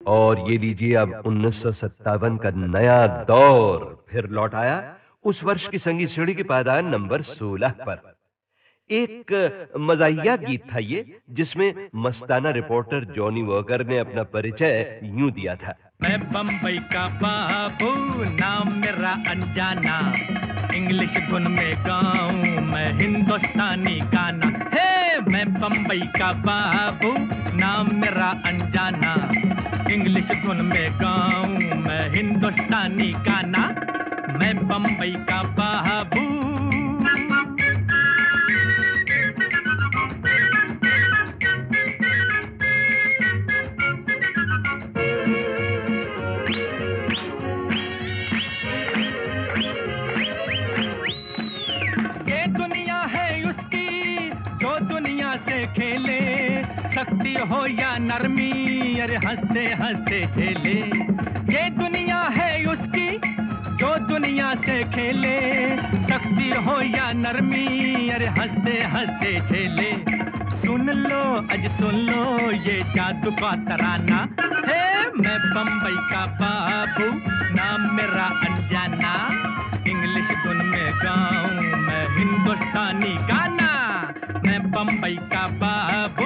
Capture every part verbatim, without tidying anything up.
और ये लीजिए अब उन्नीस सौ सत्तावन का नया दौर फिर लौट आया उस वर्ष की संगीत सीढ़ी के पायदान नंबर सोलह पर। एक मज़ाहिया गीत था ये, जिसमें मस्ताना रिपोर्टर जॉनी वॉकर ने अपना परिचय यूं दिया था। मैं बम्बई का बाबू, नाम मेरा अनजाना, इंग्लिश धुन में गाऊं मैं हिंदुस्तानी गाना। हे मैं बम्बई का बाबू, नाम मेरा अनजाना, इंग्लिश धुन में गाऊं मैं हिंदुस्तानी गाना। मैं बम्बई का बाबू। खेले शक्ति हो या नरमी, अरे हंसते हंसते खेले। ये दुनिया है उसकी जो दुनिया से खेले, शक्ति हो या नरमी, अरे हंसते हंसते खेले। सुन लो अज सुन लो ये जादू का तराना। हे मैं बम्बई का बाबू, नाम मेरा अनजाना, इंग्लिश धुन में गाऊं मैं हिंदुस्तानी गाना। मैं बम्बई का बाबू।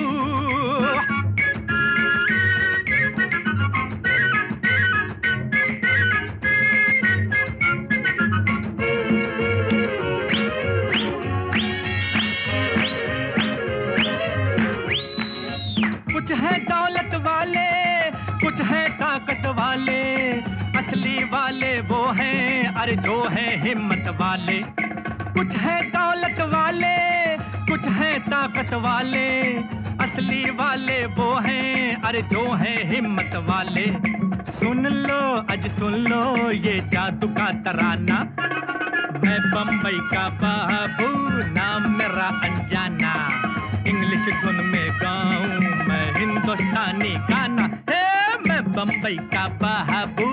कुछ है दौलत वाले, कुछ है ताकत वाले, असली वाले वो हैं अरे जो है हिम्मत वाले। कुछ है दौलत वाले, कुछ है ताकत वाले, असली वाले वो हैं अरे जो है हिम्मत वाले। सुन लो अज सुन लो ये जादू का तराना। मैं बम्बई का बाबू, नाम मेरा अनजाना, इंग्लिश धुन में गाऊं मैं हिंदुस्तानी गाना। हे मैं बम्बई का बाबू।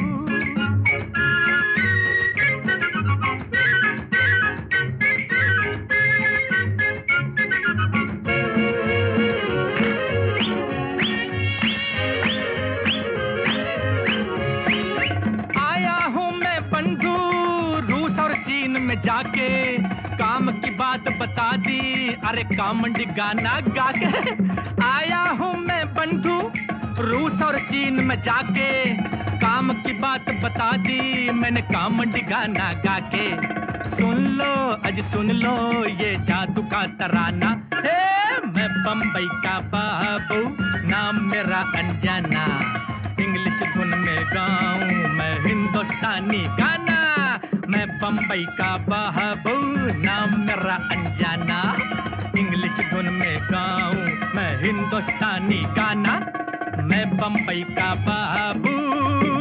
जाके काम की बात बता दी, अरे कामंडी गाना गा के। आया हूँ मैं बंधु रूस और चीन में जाके, काम की बात बता दी मैंने कामंडी गाना गा के। सुन लो अज सुन लो ये जादू का तराना। हे मैं बम्बई का बाबू, नाम मेरा अनजाना, इंग्लिश धुन में गाऊं मैं हिंदुस्तानी गाना। मैं बम्बई का बाबू, नाम मेरा अनजाना, इंग्लिश धुन में गाऊं मैं हिंदुस्तानी गाना। मैं बम्बई का बाबू।